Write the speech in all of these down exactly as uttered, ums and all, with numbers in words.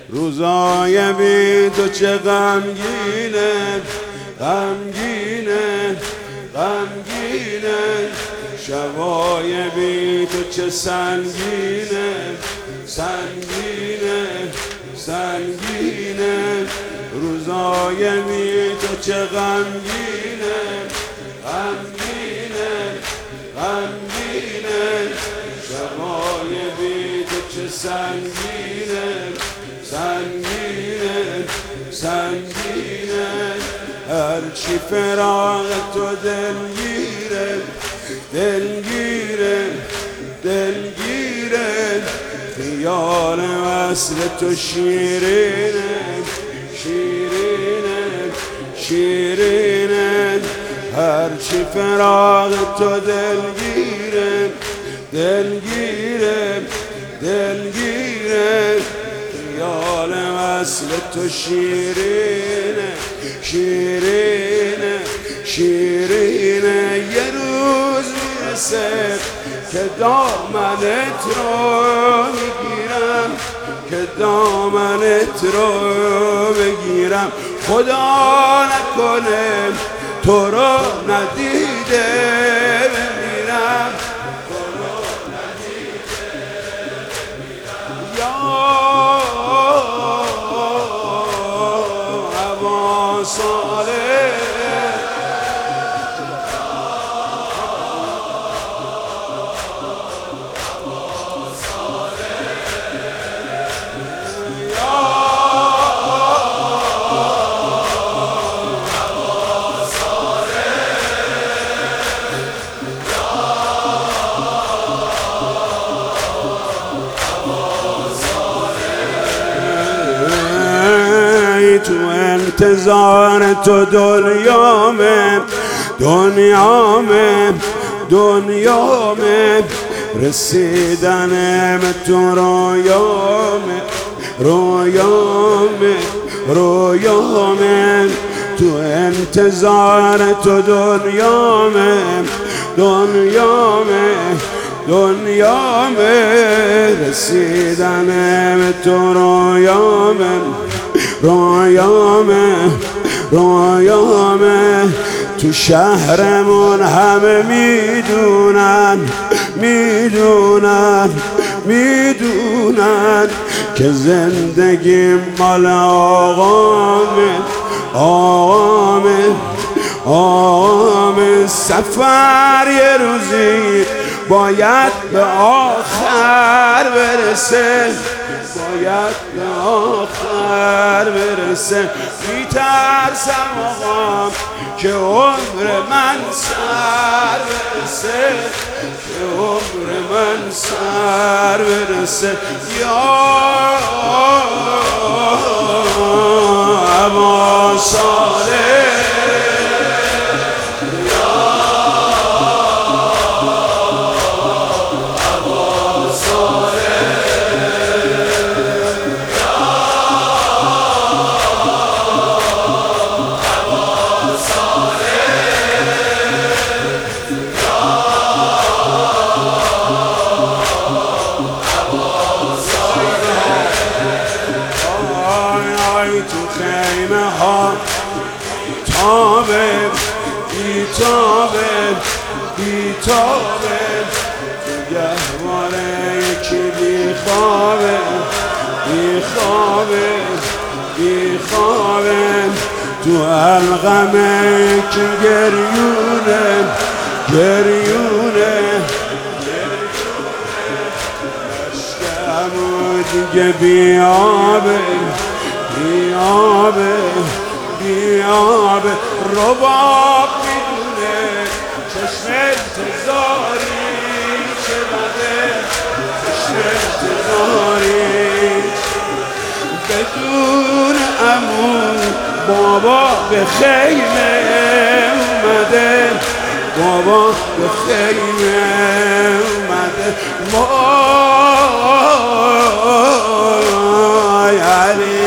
روزای بی تو چه غمگینه، غمگینه، غمگینه. شبای بی تو چه سنگینه، سنگینه، سنگینه. روزای بی تو چه غمگینه، غمگینه، غمگینه. شبای بی تو چه سنگینه، سنگینه، سنگینه. هرچی فراق تو دلگیره، دلگیره، دلگیره. خیال وصل تو شیرینه، شیرینه، شیرینه. هرچی فراق تو دلگیره، دلگیره، دلگیره. خیال وصل تو شیرینه، شیرینه، شیرینه. یه روز میرسه که دامنت رو میگیرم، که دامنت رو بگیرم. خدا نکنه تو رو ندیده بمیرم، تو رو ندیده بمیرم. یا ابا صالح، تو انتظار تو دنیامه، دنیامه، دنیامه. رسیدنم تو رویامه، رویامه، رویامه. تو انتظار تو دنیامه، دنیامه، دنیامه. رسیدنم تو رویامه، رویامه، رویامه. تو شهرمون همه میدونن، میدونن، میدونن که زندگی مال آقامه، آقامه، آقامه. سفر یه روزی باید به آخر برسه، باید به آخر برسه. میترسم آقام که عمر من سر برسه، که عمر من سر برسه. یا ابا صالح، تو خیمه ها تابه، بیتابه، بیتابه. تو گهواره یکی بیخوابه، بیخوابه، بیخوابه. تو الغمه یکی گریونه، گریونه، عشقمو دیگه بیابه، بیابه، بیابه. رباب میدونه چشم انتظاری چه بده، چشم انتظاری. بدون عمو بابا به خیمه اومده، بابا به خیمه اومده. مای علی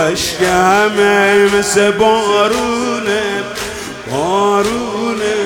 عشق همه مثل بارونه بارونه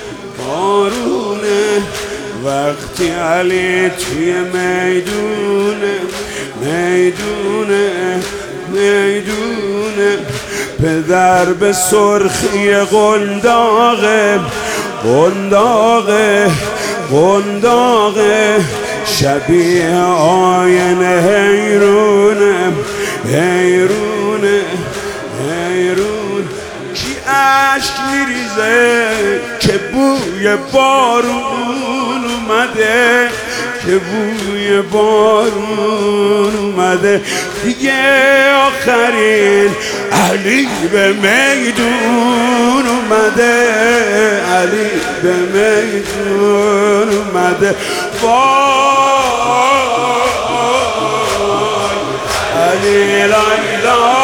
بارونه وقتی علی توی میدونه میدونه میدونه پدر به سرخی قنداقه قنداقه قنداقه شبیه آینه حیرونه حیرونه حیرون کی عشق میریزه که بوی بارون اومده که بوی بارون اومده دیگه آخرین علی به میدون اومده علی به میدون اومده وای علی لا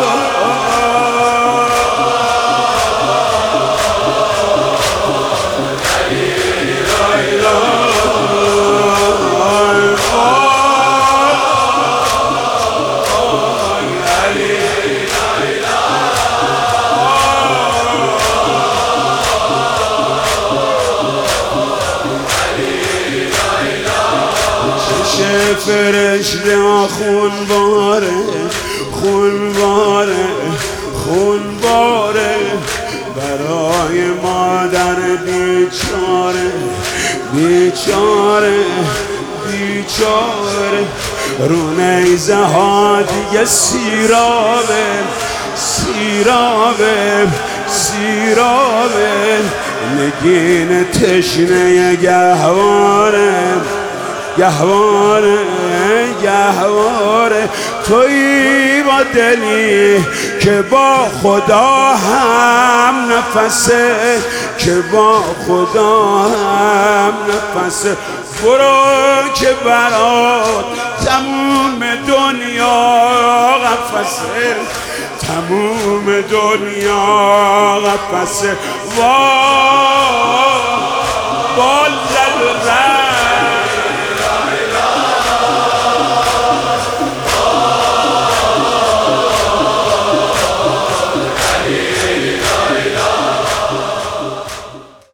فرشته خون باره خون باره خون باره برای مادر بیچاره بیچاره بیچاره رو نیزه ها دیگه سیرابه سیرابه سیرابه نگین تشنه گهواره گهواره گهواره تویی با دلی که با خدا هم نفسه که با خدا هم نفسه برو که برات تموم دنیا قفسه تموم دنیا قفسه وای بالله